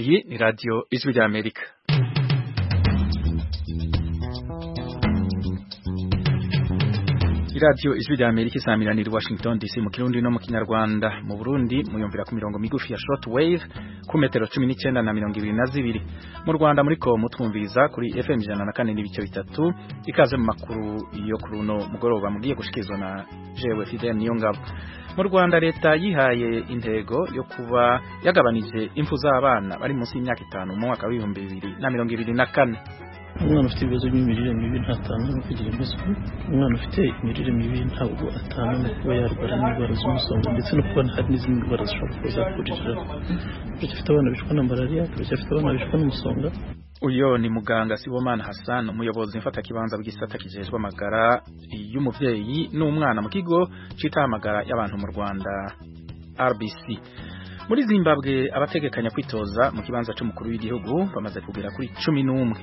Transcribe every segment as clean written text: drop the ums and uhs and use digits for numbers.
Iyi ni radio Ijwi ry'Amerika. Radio Ijwi ry'Amerika isamiranira Washington DC mu Kirundi no mu Kinyarwanda. Mu Burundi muyumvira ku mirongo migufi ya shortwave ku metero 19 na 22. Mu Rwanda muriko mutwumviriza kuri FM 104 n'ibice bitatu. Ikaze mu makuru yo kuruno mugoroba mugiye gushikizwa na jewe Fidel Niyongabo. Mu Rwanda leta yihaye intego yo kuba yagabanije impfu z'abana bari munsi y'imyaka 5 mu mwaka wa 2024. Umwana ufite ibibazo by'imirire mibi ntatanga no kugira impiswi. Umwana ufite imirire mibi ntabwo atanga no kuba yarwara n'indwara z'umusonga ndetse no kuba hari n'izindi ndwara zishobora kuza kurira. Afite abana bishwe na malaria, afite abana bishwe n'umusonga. Uyo ni muganga Sibomana Hassan, umuyobozi mfata kibanza bw'isata kijejwe amagara y'umuvyeyi n'umwana mu kigo citahamagara y'abantu mu Rwanda RBC. Muri Zimbabwe abategekanya kwitoza mu kibanza c'umukuru w'igihugu bamaze kugera kuri 11.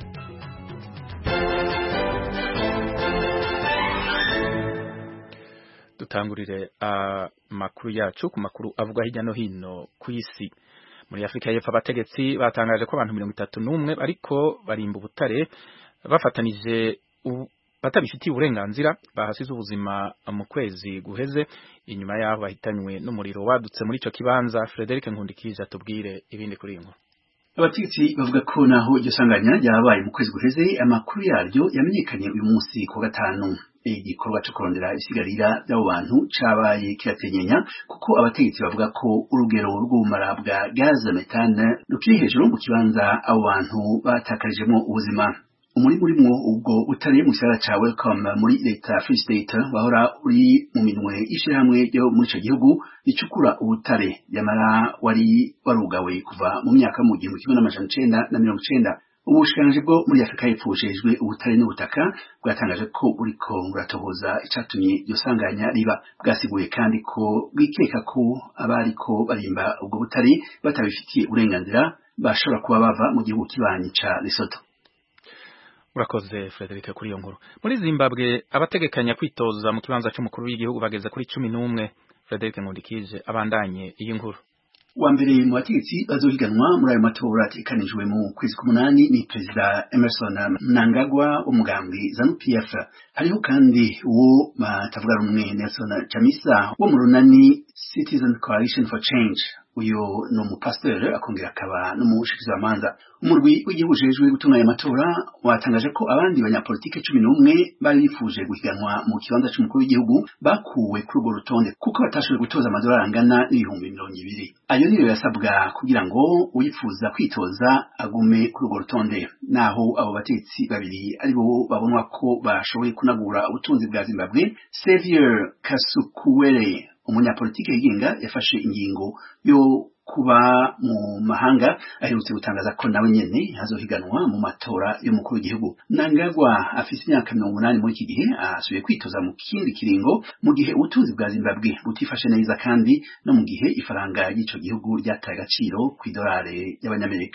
Dutangurire makuru yacu ku makuru avuga hirya no hino ku isi. Muri Afrika y'Epfo abategetsi batangaje ko abantu 31 ariko barimba ubutare bafatanije batabifitiye uburenganzira bahasize ubuzima mu kwezi guheze inyuma yaho bahitanywe n'umuriro wadutse muri ico kibanza. Frederic Nkundikije atubwire ibindi kuri ngo. Abategetsi bavuga ko naho iryo sanganya ryabaye mu kwezi guheze amakuru yaryo yamenyekanye uyu munsi ku gatanu. Igikorwa cyo kurondera isigarira by'abo bantu cabaye kiratenyenya kuko abategetsi bavuga ko urugero rw'ubumara bwa gaz methane rukiri hejuru mu kibanza abo bantu batakarijemo ubuzima. Umurimwo ubwo utari mu gisagara ca Welcome muri leta Free State wahora uri mu minwe y'ishirahamwe ryo muri ico gihugu ricukura ubutare yamara wari warugawe kuva mu myaka mu 1990. Ubushikiranganji bwo muri Afrika y'Epfo bujejwe ubutare n'ubutaka bwatangaje ko buriko buratohoza icatumye iryo sanganya riba. Bwasiguye kandi ko bwikeka ko abariko barimba ubwo butare batabifitiye uburenganzira bashobora kuba bava mu gihugu kibanyi ca Lesotho. Urakoze Frederic kuri iyo nkuru. Muri Zimbabwe abategekanya kwitoza mu kibanza c'umukuru w'igihugu bageze kuri 11. Frederic Nkundikije abandanye iyi nkuru. Wa mbere mu bategetsi bazohiganwa muri ayo matora ategekanijwe mu kwezi k'umunani ni Perezida Emerson Mnangagwa w'umugambi ZANU-PF. Hariho kandi uwo batavuga rumwe Nelson Chamisa wo mu runani Citizen Coalition for Change. Uyo no umupasiteri akongera akaba n'umushikizamanza. Umurwi w'igihugu ujejwe gutunganya amatora watangaje ko abandi banyapolitike 11 bari bifuje guhiganwa mu kibanza c'umukuru w'igihugu bakuwe kuri urwo rutonde kuko batashoboye gutoza amadolari angana n'ibihumbi 200. Ayo niyo yasabwa kugira ngo uyifuza kwitoza agume kuri urwo rutonde. Naho abo batetsi babiri ari bo babonwa ko bashoboye kunagura ubutunzi bwa Zimbabwe. Xavier Kasukuwere umunyapolitike yigenga yafashe ingingo yo kuba mu mahanga aherutse gutangaza ko nawe nyene hazohiganwa mu matora y'umukuru w'igihugu. Mnangagwa afise imyaka 80 muri iki gihe asubiye kwitoza mu kindi kiringo mu gihe ubutunzi bwa Zimbabwe butifashe neza kandi no mu gihe ifaranga y'ico gihugu ryataye agaciro ku idolari y'abanyamerika.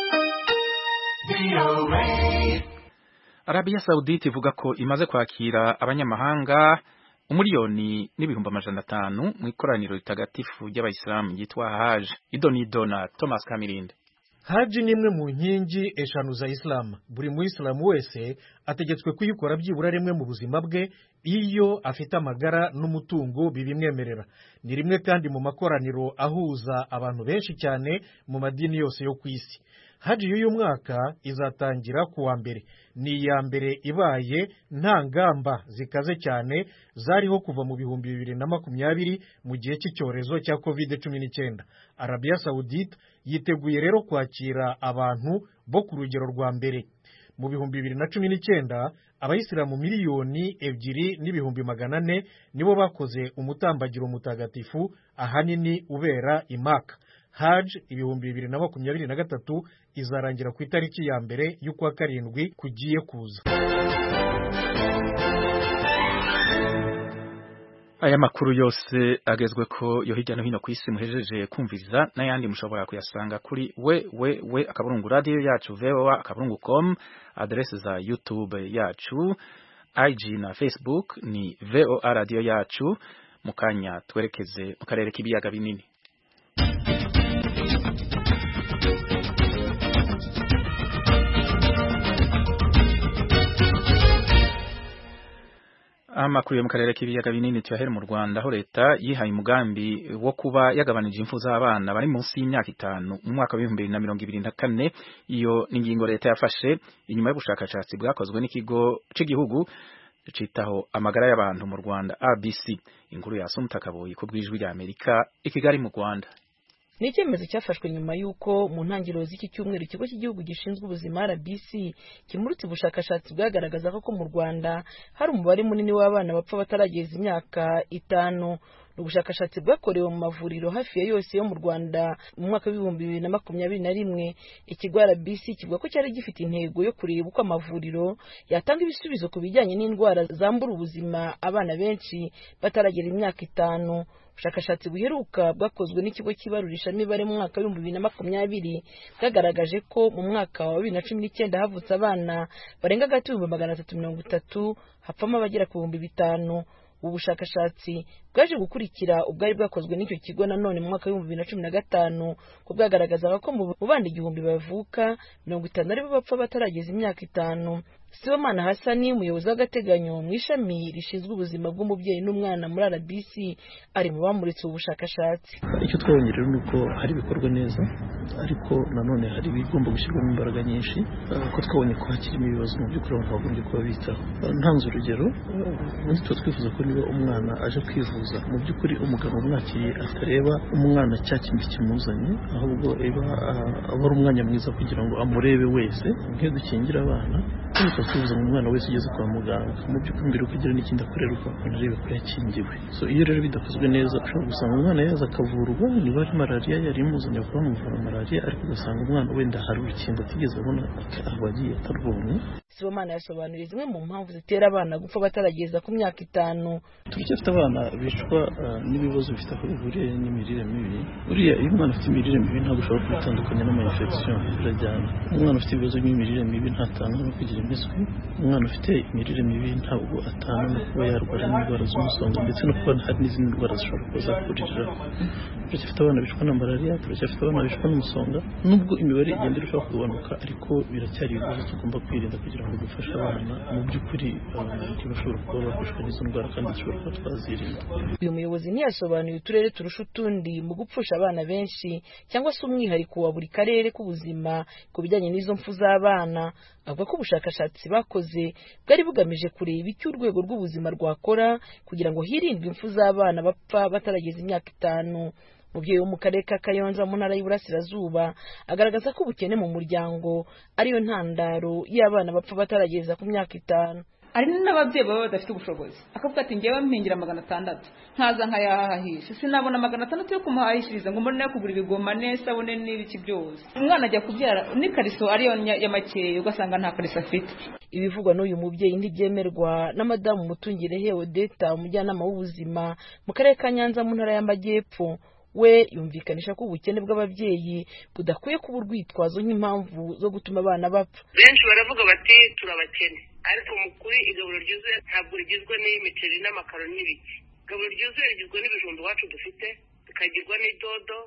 Arabia Saudite ivuga ko imaze kwakira abanyamahanga umuriyoni n'ibihumbi 500 mu ikoraniro ritagatifu ry'abayisilamu yitwa Hajj. Idonido na Thomas Kamirinde. Hajj ni imwe mu nkingi eshanu za Islam. Buri muislamu wese ategetswe kuyikora byibura rimwe mu buzima bwe iyo afite amagara n'umutungo bibimwemerera. Ni rimwe kandi mu makoraniro ahuza abantu benshi cyane mu madini yose yo ku isi. Hajj y'uyu mwaka izatangira kuwa mbere. Ni ya mbere ibaye nta ngamba zikaze cyane zariho kuva mu 2020 mu gihe cy'icyorezo cya COVID-19. Arabia Saudite yiteguye rero kwakira abantu bo ku rugero rwa mbere. Mu 2019 abayisilamu miliyoni 2,400,000 nibo bakoze umutambagiro mutagatifu ahanini ubera i Maka. Hajj 2023 izarangira ku itariki ya mbere y'ukwa karindwi kugiye kuza. Aya makuru yose agezwe ko yo hirya no hino ku isi muhejeje kumviriza n'ayandi mushobora kuyasanga kuri akaburungu radio yacu voa.com, adresse za YouTube yacu, IG na Facebook ni VOA radio yacu. Mukanya twerekeze mu karere k'ibiyaga binini. Amakuru yo mu karere k'ibiyaga binini cyahera mu Rwanda aho leta yihaye umugambi wo kuba yagabanije impfu z'abana bari munsi y'imyaka 5 mu mwaka wa 2024. Iyo n'ingingo leta yafashe inyuma y'ubushakashatsi bwakozwe n'ikigo cy'igihugu citaho amagara y'abantu mu Rwanda RBC. Inkuru ya Sumutakaboyi ku bwijwi rya Amerika i Kigali mu Rwanda. Ni icyemezo cyafashwe nyuma y'uko mu ntangiriro z'iki cyumweru ikigo cy'igihugu gishinzwe ubuzima RBC kimurutse ubushakashatsi bwagaragaza ko mu Rwanda hari umubare munini w'abana bapfa batarageza imyaka 5. Ubushakashatsi bwakorewe mu mavuriro hafi ya yose yo mu Rwanda mu mwaka wa 2021. Ikigo RBC kivuga ko cyari gifite intego yo kureba uko amavuriro yatanga ibisubizo ku bijyanye n'indwara zambura ubuzima abana benshi bataragera imyaka 5. Ubushakashatsi buheruka bwakozwe n'ikigo cy'ibarurisha mibare mu mwaka wa 2020 bwagaragaje ko mu mwaka wa 2019 havutse abana barenga 330 hapfamo abagera ku 5,000. Ubushakashatsi bwaje gukurikira ubwari bwakozwe n'icyo kigo nanone mu mwaka wa 2015 ko bwagaragazaga ko mu bana 1,000 bavuka 50 aribo bapfa batarageza imyaka 5. Sibomana Hasani umuyobozi w'agateganyo mu ishami rishinzwe ubuzima bw'umubyeyi n'umwana muri RBC ari mu bamuritse ubushakashatsi. Icyo twabonye rero nuko hari bikorwa neza ariko nanone hari bigomba gushyirwamo imbaraga nyinshi ko twabonye ko hakirimo ibibazo mu by'ukuri abantu bagombye kuba bitaho. Ntanze urugero ubundi tuba twifuza ko niba umwana aje kwivuza mu by'ukuri umugabo umwakiriye atareba umwana cya kindi kimuzanye ahubwo aba ari umwanya mwiza kugira ngo amurebe wese nk'iyo dukingira abana tuvuze mu mwana wese ugeze kwa muganga mu by'ukuri mbere kugira n'ikindi akorerwa arebe ko yakingiwe. So iyo rero bidakozwe neza ushobora gusanga umwana yaza akavurwa niba ari malaria yari imuzanye bakamuvura malaria ariko ugasanga umwana wenda hari urukingo atigeze abona abagiye atarubonye. Sibomana yasobanuriye zimwe mu mpamvu zitera abana gupfa batarageza ku myaka 5. Turacyafite abana bicwa n'ibibazo bifite aho bihuriye n'imirire mibi. Uriya iyo umwana afite imirire mibi ntabwo ushobora kubitandukanya n'ama-infection birajyana. Umwana ufite ibibazo by'imirire mibi ntatana no kugira impiswi. Umwana ufite imirire mibi ntabwo atana no kuba yarwara n'indwara z'umusonga ndetse no kuba hari n'izindi ndwara zishobora kuba zakurira. Turacyafite abana bicwa na malaria, turacyafite abana bicwa n'umusonga. Nubwo imibare igenda irushaho kugabanuka ariko biracyari ibibazo tugomba kwirinda kugira ngo dufashe abana mu by'ukuri ntibashobora kuba bafashwe n'izo ndwara kandi zishobora kuba twazirinda. Uyu muyobozi ntiyasobanuye uturere turusha utundi mu gupfusha abana benshi cyangwa se umwihariko wa buri karere k'ubuzima ku bijyanye n'izo mfu z'abana. Avuga ko ubushakashatsi bakoze bwari bugamije kureba icyo urwego rw'ubuzima rwakora kugira ngo hirindwe impfu z'abana bapfa batarageza imyaka 5. Umubyeyi wo mu karere ka Kayonza mu ntara y'Iburasirazuba agaragaza ko ubukene mu muryango ariyo ntandaro y'abana bapfa batarageza ku myaka 5. Ari n'ababyeyi baba badafite ubushobozi akavuga ati ngewe mpingira 600 nkaza nkayahahisha sinabona 600 yo kumuhahishiriza ngo mbone kugura ibigoma nesa abone n'ibiki byose. Umwana ajya kubyara ni kariso ariyo ya makeye ugasanga nta kariso afite. Ibivugwa n'uyu mubyeyi ntibyemerwa na Madamu Mutungirehe Odeta umujyanama w'ubuzima mu karere ka Nyanza mu ntara y'Amajyepfo. We yumvikanisha ko ubukene bw'ababyeyi budakwiye kuba urwitwazo nk'impamvu zo gutuma abana bapfa. Benshi baravuga bati turabakene ariko mukuri igaburo ryuzuye ntabwo rigizwe n'imiceri n'amakaro n'ibiki. Igaburo ryuzuye rigizwe n'ibijumba iwacu dufite tukagirwa n'idodo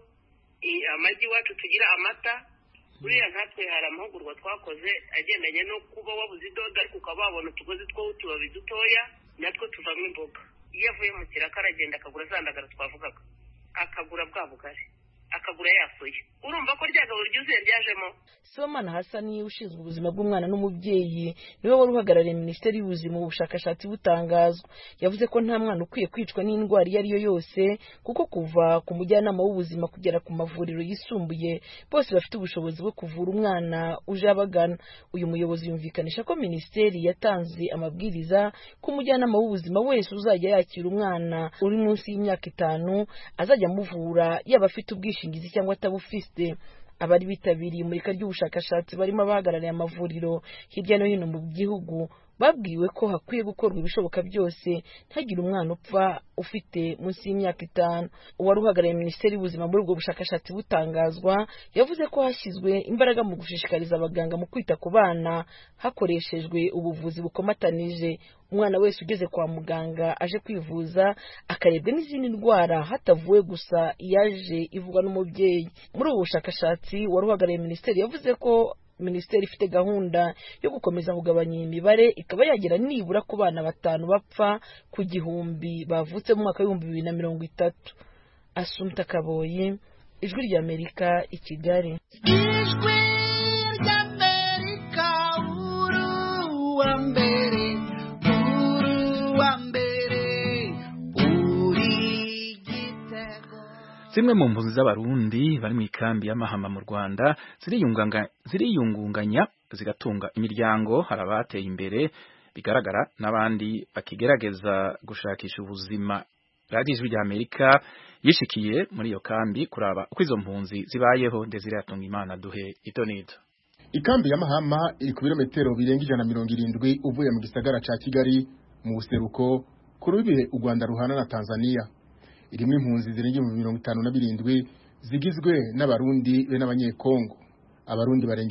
amagi iwacu tugira amata. Buriya nkatwe hari amahugurwa twakoze agendanye no kuba wabuze idodo ariko ukaba wabona utugozi tw'utubabi dutoya natwo tuvamo imboga. Iyo avuye mu kiraka aragenda akagura zandagara twavugaga akagura bwa bugari akagura yasoye. Urumva ko ryagabo ryuzuye ryajemo. Sibomana Hasani ushinzwe ubuzima bw'umwana n'umubyeyi niwe wari uhagarariye Minisiteri y'Ubuzima mu bushakashatsi butangazwa. Yavuze ko nta mwana ukwiye kwicwa n'indwara iyo ari yo yose kuko kuva ku mujyanama w'ubuzima kugera ku mavuriro yisumbuye bose bafite ubushobozi bwo kuvura umwana uje abagana. Uyu muyobozi yumvikanisha ko Minisiteri yatanze amabwiriza ko umujyanama w'ubuzima wese uzajya yakira umwana uri munsi y'imyaka 5 azajya amuvura yaba afite ubwishingizi cyangwa atabufite. Abari bitabiriye imurika ry'ubushakashatsi barimo abahagarariye amavuriro hirya no hino mu gihugu babwiwe ko hakwiye gukorwa ibishoboka byose ntagire umwana upfa ufite munsi y'imyaka 5. Uwari uhagarariye Minisiteri y'Ubuzima muri ubwo bushakashatsi butangazwa yavuze ko hashyizwe imbaraga mu gushishikariza abaganga mu kwita ku bana hakoreshejwe ubuvuzi bukomatanije. Umwana wese ugeze kwa muganga aje kwivuza akarebwa n'izindi ndwara hatavuwe gusa iyaje ivugwa n'umubyeyi. Muri ubu bushakashatsi wari uhagarariye Minisiteri yavuze ko minisiteri ifite gahunda yo gukomeza kugabanya iyi mibare ikaba yagera nibura ku bana 5 bapfa ku 1,000 bavutse mu mwaka wa 2030. Assumpta Kaboyi, Ijwi ry'Amerika i Kigali. Ijwi ry'Amerika uruwa mbere uri Gitego. Zimwe mu mpunzi z'abarundi bari mu ikambi y'Amahama mu Rwanda ziriyungunganya zigatunga imiryango, harabateye imbere bigaragara n'abandi bakigerageza gushakisha ubuzima. Radio Ijwi ry'Amerika yishikiye muri iyo kambi kuraba uko izo mpunzi zibayeho. Desire Hatungimana duhe itonito. Ikambi y'Amahama iri ku birometero birenga 170 uvuye mu gisagara ca Kigali mu buseruko ku rubibe u Rwanda ruhana na Tanzania. Irimo impunzi zirenga 57 zigizwe n'abarundi be n'abanyekongo. Abarundi barenga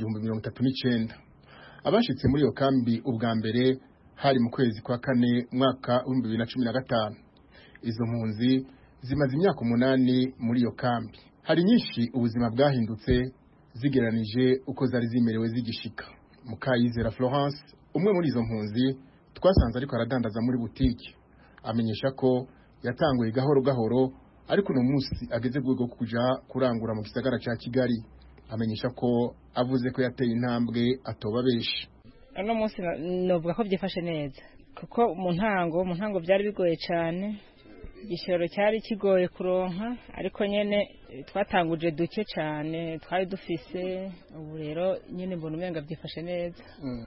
39. Abashitse muri iyo kambi ubwa mbere hari mu kwezi kwa 4 mwaka 2015. Izo mpunzi zimaze imyaka 8 muri iyo kambi. Hari nyinshi ubuzima bwahindutse zigeranije uko zari zimerewe zigishika. Mukayizera Florence, umwe muri izo mpunzi, twasanze ariko aradandaza muri butike. Amenyesha ko yatanguye gahoro gahoro ariko no munsi ageze rwego kuja kurangura mu gisagara ca Kigali. Amenyesha ko avuze ko yateye intambwe atoba beshi. Ano munsi novuga ko byifashe neza kuko mu ntango byari bigoye cyane. Igishoro cyari kigoye kuronka ariko nyene twatanguje duke cyane twari dufise. Ubu rero nyene mbona umenga byifashe neza.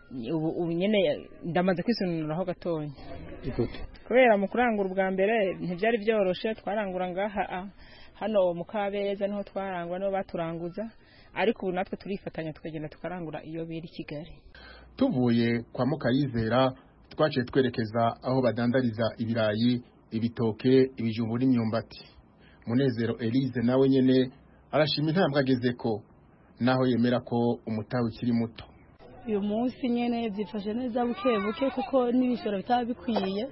Ubu nyene ndamaze kwisunuraho gatonya kubera mu kurangura ubwa mbere ntibyari byoroshe. Twarangura ngaha hano mu Kabeza niho twarangura no baturanguza, ariko ubu natwe turifatanya tukagenda tukarangura iyo biri Kigali. Tuvuye kwa Mukayizera twaciye twerekeza aho badandariza ibirayi, ibitoke, ibijumbu n'imyumbati. Munezero Elise nawe nyene arashima intambwe agezeko naho yemera ko umutawe ukiri muto. Uyu munsi nyene byifashe neza buke kuko n'ibishoro bitaba bikwiye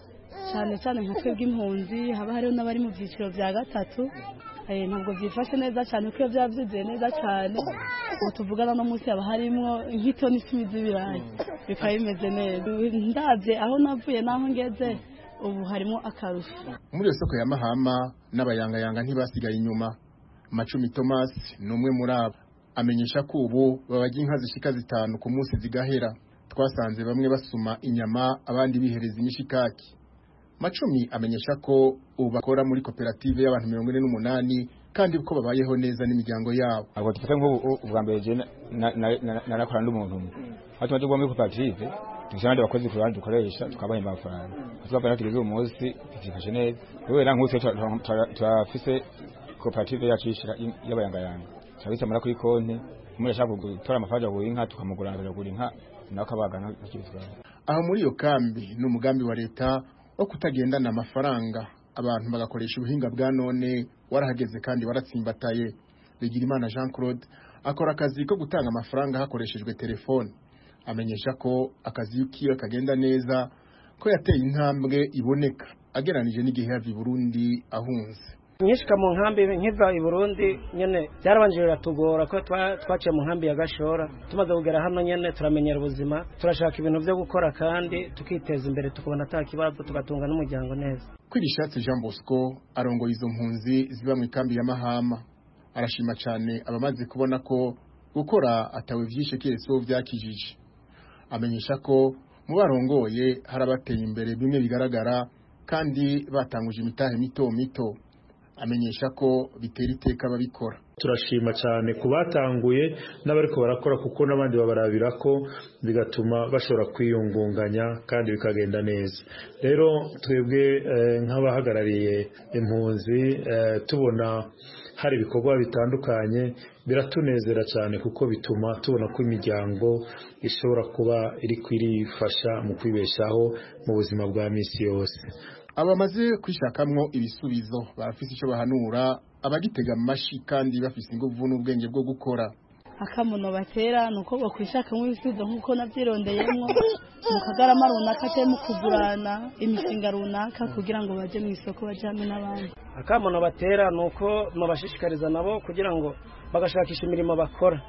cyane nka twebwe impunzi haba hariho n'abari mu byiciro bya gatatu. Ntabwo byifashe neza cyane kuko byavyize neza cyane. Ubu tuvugana no munsi haba harimo nk'itoni 10 z'ibirayi bikaba bimeze neza. Ndavye aho navuye naho ngeze ubu harimo akarusho. Muri iyo soko ya Mahama n'abayangayanga ntibasigaye inyuma. Macumi Thomas numwe muri abo amenyesha ko ubu babagira inka zishika 5 ku munsi zigahera. Twasanze bamwe basuma inyama abandi bihereza imishikaki. Macumi amenyesha ko ubu bakora muri koperative y'abantu 48 kandi uko babayeho neza n'imiryango yabo. Abo dufite nk'ubwa mbere je narakora n'umuntu umwe. Hatu baje muri koperative tujyande abakozi ku ruhande dukoresha twabahemba amafaranga. Tuzabana tugeze uyu munsi byifashe neza. Kubera nk'utse turafise koperative yacishira y'abayangayanga. Cyabise mara kuri konti umwe yashaka gutora amafaranga yo inka tukamugurana kugura inka nakabaga n'ikizwa. Aho muri iyo kambi n'umugambi wa leta wo kutagendana amafaranga abantu bagakoresha ubuhinga bwa none warahageze kandi waratsimbataye. Bigirimana Jean Claude akora akazi ko gutanga amafaranga hakoreshejwe telefone. Amenyesha ko akazi kiyo kagenda neza ko yateye intambwe iboneka ageranije n'igihe yavi Burundi ahunze. Nyishika mu nkambi nkiva i Burundi nyene byarabanje biratugora ko twaciye mu nkambi ya Gashora. Tumaze kugera hano nyene turamenyera ubuzima, turashaka ibintu byo gukora kandi tukiteza imbere tukabona atakibazo tugatunga n'umuryango neza. Kwirishatse Jean Bosco arongoye izo mpunzi ziba mu ikambi ya Mahama. Arashima cyane abamaze kubona ko gukora atawe vyishe keso vyakijije. Amenyesha ko mu barongoye harabateye imbere bimwe bigaragara kandi batanguje imitahe mito. Amenyesha ko bitera iteka babikora. Turashima cyane kubatanguye n'abariko barakora kuko nabandi babarabira ko bigatuma bashobora kwiyungunganya kandi bikagenda neza. Rero twebwe nk'abahagarariye impunzi tubona hari ibikorwa bitandukanye biratunezera cyane kuko bituma tubona ko imiryango ishobora kuba iri kwirifasha mu kwibeshaho mu buzima bwa misi yose. Abamaze kwishakamwo ibisubizo barafise ico bahanura abagitega amashi kandi bafise inguvu n'ubwenge bwo gukora. Akamuno batera nuko bakwishakamo ibisubizo nkuko navyirondeyemo mu kagarama runaka cyangwa mu kugurana imishinga runaka kugira ngo baje mu isoko bajame n'abandi. Akamuno batera nuko mabashishikariza nabo kugira ngo bagashakisha imirimo bakora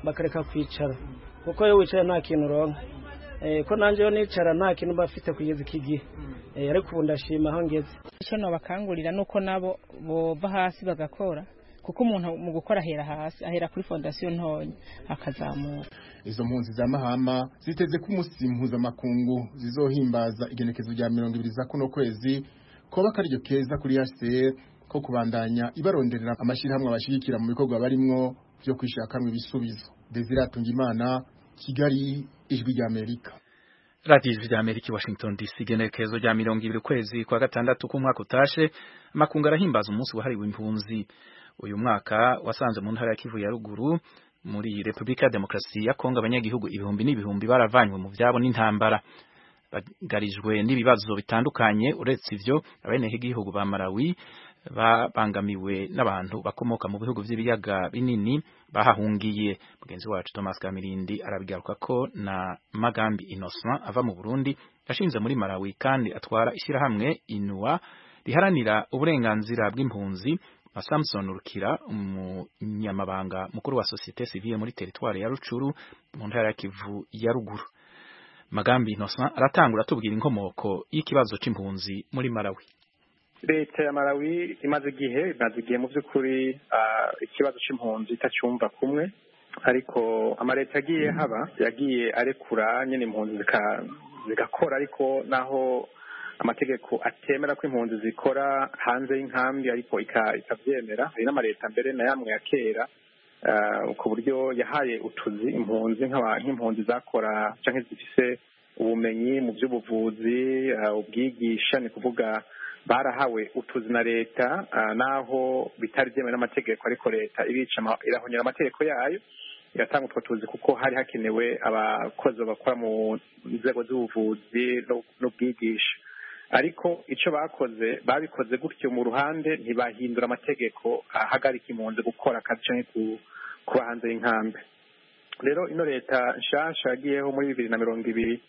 bakareka kwicara kuko iyo wicaye nta kintu uronka ko nanjye yo nicara nta kintu bafite kugeza iki gihe ariko ubu ndashima aho ngeze icyo nabakangurira nuko nabo bova hasi bagakora kuko umuntu mu gukora ahera hasi ahera kuri fondasiyo ntonya akazamuka. Izo mpunzi za Mahama ziteze ko umunsi mpuzamakungu zizohimbaza igenekezo rya 20 za kuno kwezi koba karyo keza kuri HCR ko kubandanya ibaronderera amashirahamwe abashigikira mu bikorwa barimwo byo kwishakamwe ibisubizo. Desire Tungimana, Kigali, Ijwi rya Amerika. Radio Ijwi rya Amerika, Washington DC. Igenekezo rya 20 kwezi kwa gatandatu k'umwaka utashe, amakungu arahimbaza umunsi wahariwe impunzi. Uyu mwaka wasanze mu ntara ya Kivu ya ruguru muri Republika ya Demokarasi ya Kongo abanyagihugu ibihumbi n'ibihumbi baravanywe mu byabo n'intambara, bagarijwe n'ibibazo bitandukanye. Uretse ivyo, abenegihugu ba Malawi babangamiwe n'abantu bakomoka mu bihugu by'ibiyaga binini bahahungiye. Mugenzi wacu Thomas Kamirindi arabigaruka ko na Magambi Innocent ava mu Burundi yashinze muri Malawi kandi atwara ishyirahamwe Inua riharanira uburenganzira bw'impunzi. Samson Rukira, umunyamabanga mukuru wa societe civile muri territoire ya Rucuru mu ntara ya Kivu ya ruguru. Magambi Innocent aratangura tubwira inkomoko y'ikibazo c'impunzi muri Malawi. Leta ya Malawi imaze igihe mu by'ukuri ikibazo c'impunzi itacyumva kumwe, ariko amaleta yagiye arekura nyine impunzi zigakora, ariko naho amategeko atemera ko impunzi zikora hanze y'inkambi ariko ikabyemera. Hari n'amaleta mbere na yamwe ya kera ku buryo yahaye utuzi impunzi nk'impunzi zakora cyangwa zifise ubumenyi mu by'ubuvuzi, ubwigisha, ni kuvuga barahawe utuzi na leta naho bitari byemewe n'amategeko, ariko leta irahonyera amategeko yayo iratanga utwo tuzi kuko hari hakenewe abakozi bakora mu nzego z'ubuvuzi n'ubwigisha. Ariko icyo babikoze gutyo mu ruhande, ntibahindura amategeko ahagarika impunzi gukora akazi cyangwa kuba hanze y'inkambi. Rero ino leta nshasha yagiyeho muri 2020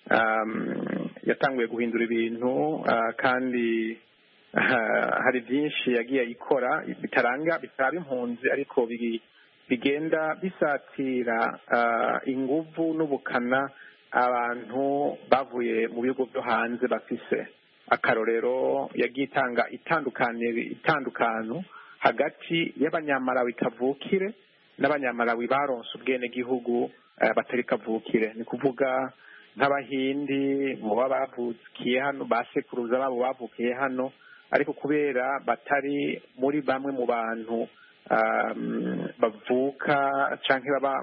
yatanguye guhindura ibintu, kandi hari byinshi yagiye ikora bitaba impunzi ariko bigenda bisatira inguvu n'ubukana abantu bavuye mu bihugu byo hanze bafise. Akarorero yagiye itanga itandukano hagati y'abanyamalawi kavukire n'abanyamalawi baronse ubwene gihugu batari kavukire, ni kuvuga nk'abahindi mu bavukiye hano, basekuruza babo bavukiye hano, ariko kubera batari muri bamwe mu bantu bavuka canke baba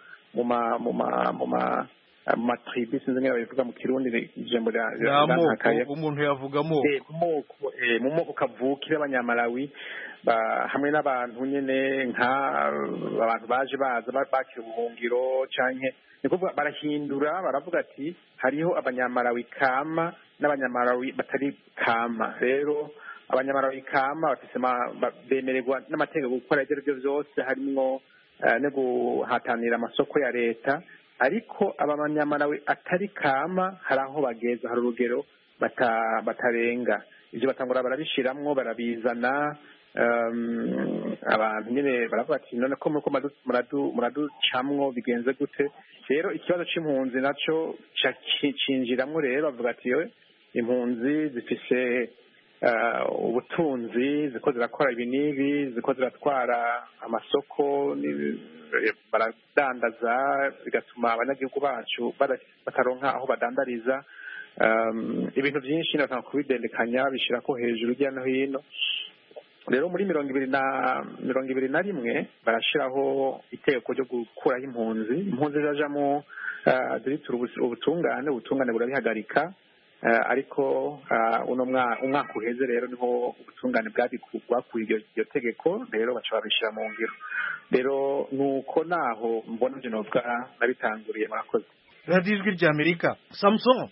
mu matribi, sinzi ngene babivuga mu Kirundi, ijambo umuntu yavuga mu moko kavukire abanyamalawi hamwe n'abantu nyene abantu baje baza bakira ubuhungiro canke, ni kuvuga barahindura, baravuga ati hariho abanyamalawi kama n'abanyamalawi batari kama. Rero abanyamalawi kama bemererwa n'amategeko gukora ibyo byose, harimo no guhatanira amasoko ya leta, ariko abanyamalawi atari kama hari aho bageza, hari urugero batarenga. Ibyo batangura barabishiramwo, barabizana, abantu nyine baravuga ati none ko muraducamwo bigenze gute? Rero ikibazo c'impunzi naco cinjiramwo. Rero bavuga ati impunzi zifise ubutunzi, ziko zirakora ibi n'ibi, ziko ziratwara amasoko, baradandaza, bigatuma abanyagihugu bacu bataronka aho badandariza. Ibintu byinshi natanga kubidendekanya bishirako hejuru hirya no hino. Rero muri 2021 barashiraho iteko ryo gukuraho impunzi zajamo ziritura ubutungane burabihagarika, ariko umwaka uheze rero niho ubutungane bwakuye iryo tegeko, rero baca babishira mu ngiro. Rero nuko naho mbona je novuga nabitanguriye. Murakoze. Radio Ijwi rya Amerika. Samson,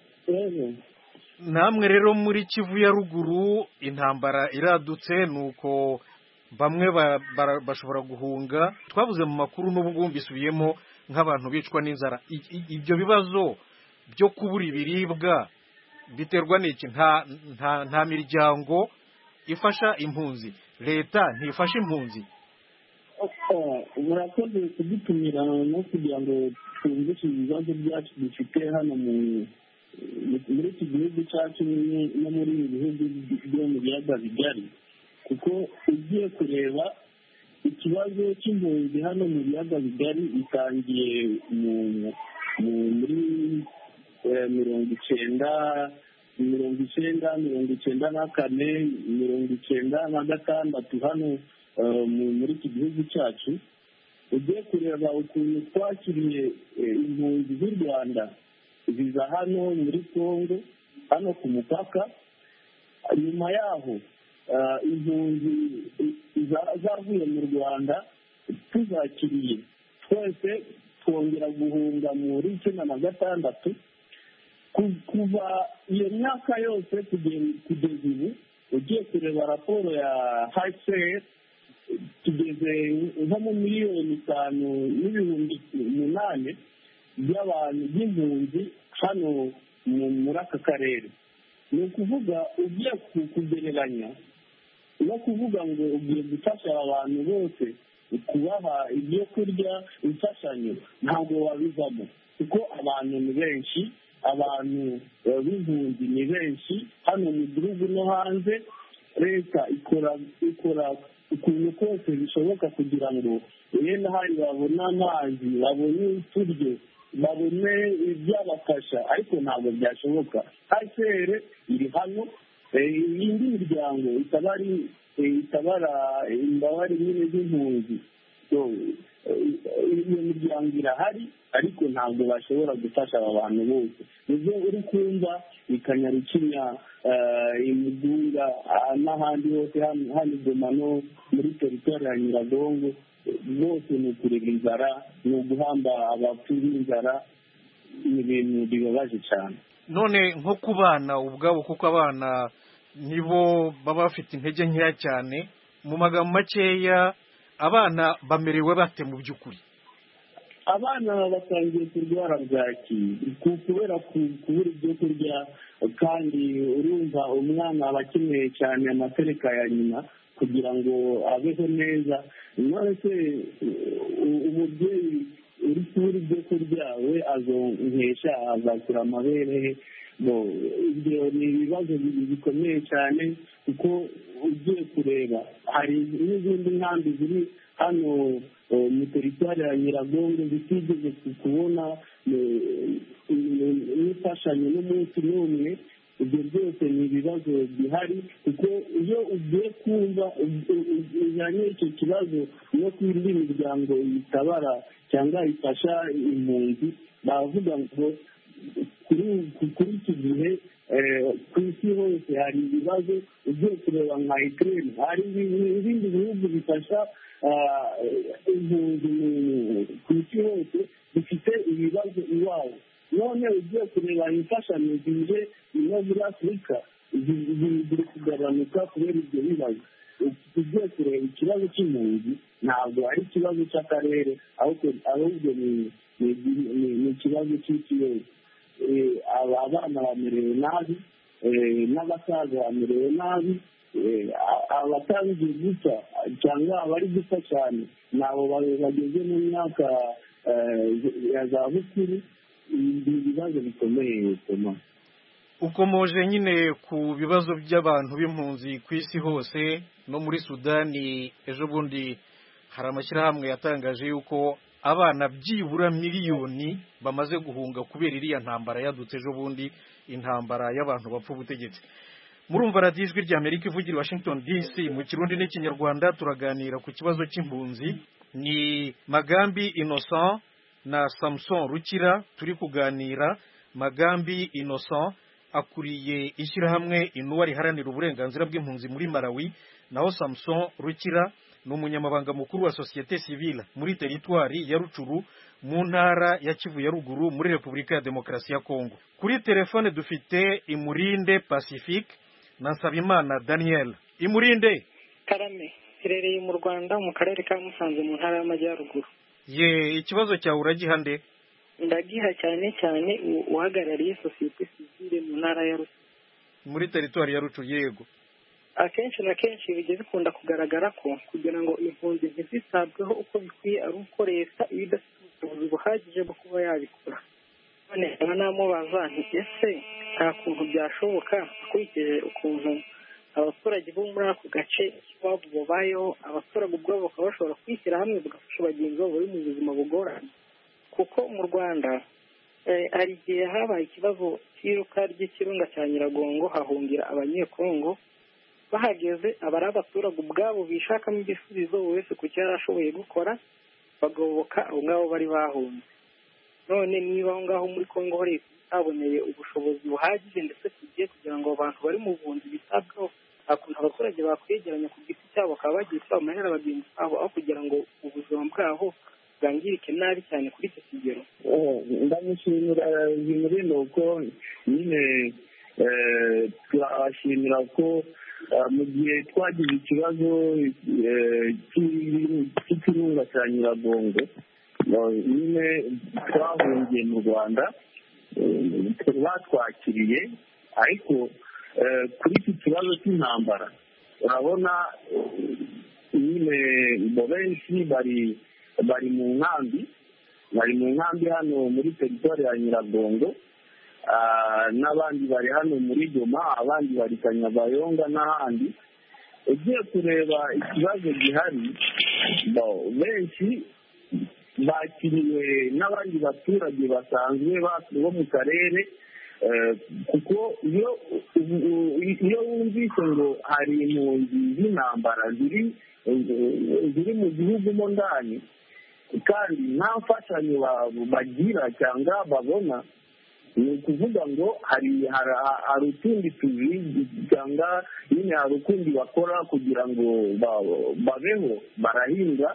namwe rero muri Kivu ya ruguru intambara iradutse, nuko bamwe bashobora guhunga. Twavuze mu makuru n'ubwo mbisubiyemo nk'abantu bicwa n'inzara. Ibyo bibazo byo kubura ibiribwa biterwa n'iki? Nta miryango ifasha impunzi, leta ntifasha impunzi. murakoze kudutumira no kugira ngo twumvishe ibibazo byacu dufite hano muri iki gihugu cyacu no muri ibi bihugu byo mu biyaga bigari, kuko ugiye kureba ikibazo cy'impunzi hano mu biyaga bigari bitangiye muri 1994, 1996 hano muri iki gihugu cyacu. Ugiye kureba ukuntu twakiriye impunzi z'u Rwanda ziza hano muri Congo, hano ku mupaka. Nyuma yaho impunzi zavuye mu Rwanda tuzakiriye twese twongera guhunga muri 1996. Kuva iyo myaka yose kugeza ubu ugiye kureba raporo ya HCR tugeze nko mu 5,800,000 by'abantu by'impunzi hano muri aka karere. Ni ukuvuga ugiye kugereranya no kuvuga ngo ugiye gufasha abantu bose kubaha ibyo kurya imfashanyo, ntabwo wabivamo kuko abantu ni benshi, abantu b'impunzi ni benshi hano mu gihugu no hanze. Leta ikora ukuntu kose bishoboka kugira ngo yenda hari babone amazi, babone uturyo, babone ibyabafasha, ariko ntabwo byashoboka. HCR iri hano, indi miryango itabara imbabare nyine z'impunzi, iyo miryango irahari ariko ntabwo bashobora gufasha aba bantu bose. nibyo uri kumva ikanyarukinya Imudunga n'ahandi hose hano Goma no muri teritwari ya Nyiragongo, bose ni ukurega inzara, ni uguhamba abapfu b'inzara. ni ibintu bibabaje cyane. None nko ku bana ubwabo, kuko abana nibo baba bafite intege nkeya cyane, mu magambo makeya abana bamerewe bate mu by'ukuri? Abana batangiye kurwara bwaki kubera kubura ibyo kurya, kandi urumva umwana aba akeneye cyane amatereka ya nyina kugira ngo abeho neza. none se umubyeyi uri kubura ibyo kurya we azonkesha, azakura amabere? ibyo ni ibibazo bikomeye cyane, kuko ugiye kureba hari n'izindi nkambi ziri hano mu teritwari ya Nyiragongo zitigeze kubona n'imfashanyo n'umunsi n'umwe. ibyo byose ni ibibazo bihari, kuko iyo ugiye kumva ujyanye icyo kibazo no ku indi miryango yitabara cyangwa ifasha impunzi, bavuga ngo kuri iki gihe ku isi hose hari ibibazo. ugiye kureba nka Ukraine, hari ibindi bihugu bifasha impunzi ku isi hose bifite ibibazo iwabo. none ugiye kureba imfashanyo zije no muri Afurika ziri kugabanuka kubera ibyo bibazo. ugiye kureba ikibazo cy'impunzi ntabwo ari ikibazo cy'akarere, ahubwo ni ikibazo cy'isi yose. abana bamerewe nabi, n'abasaza bamerewe nabi, abatangiye gupfa cyangwa abari gupfa cyane nabo bageze mu myaka ya za bukuru. ibibazo bikomeye bituma ukomoje nyine ku bibazo by'abantu b'impunzi ku isi hose no muri Sudani. ejo bundi hari amashyirahamwe yatangaje yuko abana byibura 1,000,000 bamaze guhunga kubera iriya ntambara yadutse ejo bundi, intambara y'abantu bapfa ubutegetsi. murumva radiyo ijwi ry'Amerika ivugira i Washington DC mu Kirundi n'Ikinyarwanda. turaganira ku kibazo cy'impunzi. ni Magambi Innocent na Samson Rukira turi kuganira. Magambi Innocent akuriye ishyirahamwe Inuwa riharanira uburenganzira bw'impunzi muri Malawi, naho Samson Rukira ni umunyamabanga mukuru wa Societe Civile muri teritwari ya Rucuru mu ntara ya Kivu ya Ruguru muri Repubulika ya Demokarasi ya Kongo. Kuri telefone dufite Imurinde Pacifique na Nsabimana Daniel. Imurinde Karame, kirereye mu Rwanda mu karere ka Musanze mu ntara y'Amajyaruguru. Ikibazo cyawe uragiha nde? Ndagiha cyane uhagarariye Societe Civile mu ntara ya Rucuru muri teritwari ya Rucuru. Yego, akenshi na kenshi bijya bikunda kugaragara ko kugira ngo impunzi ntizitabweho uko bikwiye ari uko leta iba idafite ubushobozi buhagije bwo kuba yabikora. none nkaba namubaza nti ese nta kuntu byashoboka akurikije ukuntu abaturage bo muri ako gace iwabo babayeho, abaturage ubwabo bakaba bashobora kwishyira hamwe bagafasha bagenzi babo bari mu buzima bugoranye. Kuko mu Rwanda hari igihe habaye ikibazo cy'iruka ry'ikirunga cya Nyiragongo hahungira abanyekongo, bahageze abari abaturage ubwabo bishakamo igisubizo wese ku cyo yarashoboye gukora bagoboka abo ngabo bari bahunze. None niba aho ngaho muri Kongo leta itaboneye ubushobozi buhagije ndetse tugiye kugira ngo abantu bari mu buhunzi bitabweho, hakuntu abaturage bakwegeranya ku giti cyabo bakaba bagiye amahera bagenzi babo aho kugira ngo ubuzima bwabo bwangirike nabi cyane kuri icyo kigero. Ndamushimira ibintu ni uko nyine turabashimira ko mu gihe twagize ikibazo cy'ikirunga cya Nyiragongo nyine twahungiye mu Rwanda batwakiriye, ariko kuri iki kibazo cy'intambara urabona nyine benshi bari mu nkambi hano muri teritwari ya Nyiragongo, n'abandi bari hano muri Goma, abandi bari Kanyabayonga n'ahandi. Ugiye kureba ikibazo gihari, benshi bakiriwe n'abandi baturage basanzwe bo mu karere, kuko iyo wumvise ngo hari impunzi z'intambara ziri mu gihugu mo ndani kandi nta mfashanyo bagira cyangwa babona, ni ukuvuga ngo hari utundi tuzi cyangwa nyine hari ukundi bakora kugira ngo babeho. Barahinga,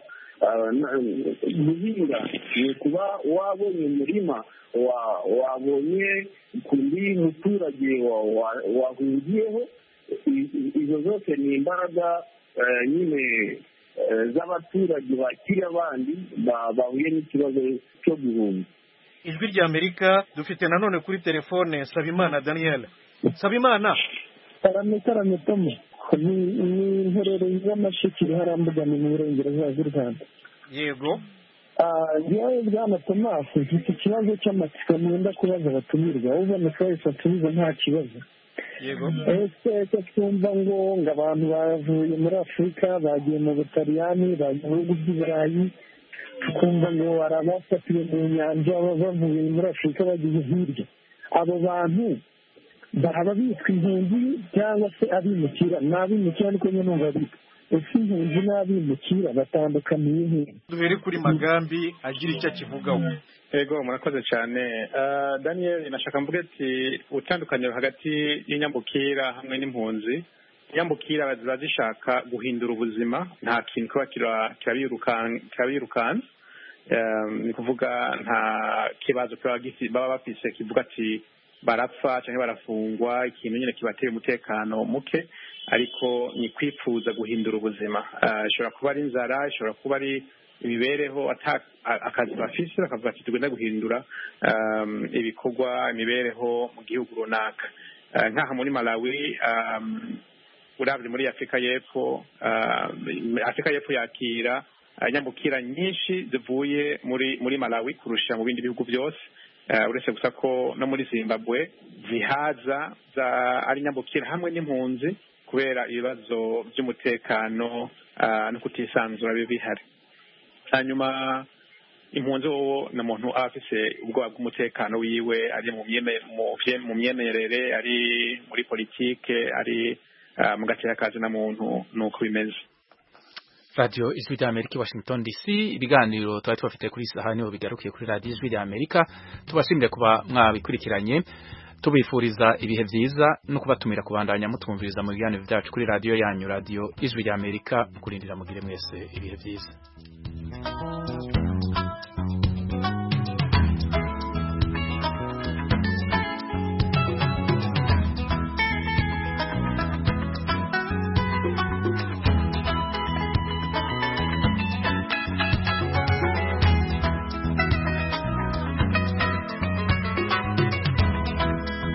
guhinga ni ukuba wabonye umurima wabonye kundi muturage wahungiyeho. Izo zose ni imbaraga nyine z'abaturage bakiri abandi bahuye n'ikibazo cyo guhunga. Ijwi rya Amerika dufite nanone kuri telefone Sabimana Daniel. Sabimana, karame Tomo, ni intorero z'amashikiri harambuga mu burengerazuba bw'u Rwanda. Yego. Njyewe bwana Thomas mfite ikibazo cy'amatsiko mwenda kubaza abatumirwa, ubona twese atubiza nta kibazo. Yego. Ese twumva ngo abantu bavuye muri Afurika bagiye mu Butaliyani, bagiye mu bihugu by'Iburayi, tukumva ngo barabafatiwe mu nyanja bavuye muri Afurika bagiye hirya. Abo bantu baraba bitwa impunzi cyangwa se abimukira? N'abimukira niko nyine numva bitwa. Ese impunzi n'abimukira batandukaniye he? Duhere kuri Magambi agira icyo akivugaho. Ego, murakoze cyane. Daniel, nashaka mvuge ati utandukaniro hagati y'inyambukira hamwe n'impunzi. Inyambukira bazishaka guhindura ubuzima, nta kintu kuba kirabirukansa. Ni kuvuga nta kibazo baba bafise kivuga ati barapfa cyangwa barafungwa, ikintu nyine kibateye umutekano muke, ariko ni kwifuza guhindura ubuzima. Ishobora kuba ari inzara, ishobora kuba ari imibereho, akazi bafise bakavuga ati tugenda guhindura ibikorwa, imibereho mu gihugu runaka. Nk'aha muri Malawi, uravye muri Afrika y'Epfo yakira nyambukira nyinshi zivuye muri Malawi kurusha mu bindi bihugu byose, uretse gusa ko no muri Zimbabwe zihaza ari nyambukira hamwe n'impunzi kubera ibibazo by'umutekano no kutisanzura bihari. Hanyuma impunzi wowe na muntu afise ubwoba bw'umutekano wiwe, ari mu myemerere, ari muri politike, ari mu gatekazi na muntu, nuko bimeze. Radio Ijwi rya Amerika, Washington DC. Ibiganiro twari tubafite kuri saha niho bigarukiye kuri Radio Ijwi rya Amerika. Tubashimire kuba mwabikurikiranye, tubifuriza ibihe byiza no kubatumira kubandanya mutumviriza mu biganiro byacu kuri radio yanyu, Radio Ijwi rya Amerika. Kurindira mugire mwese ibihe byiza.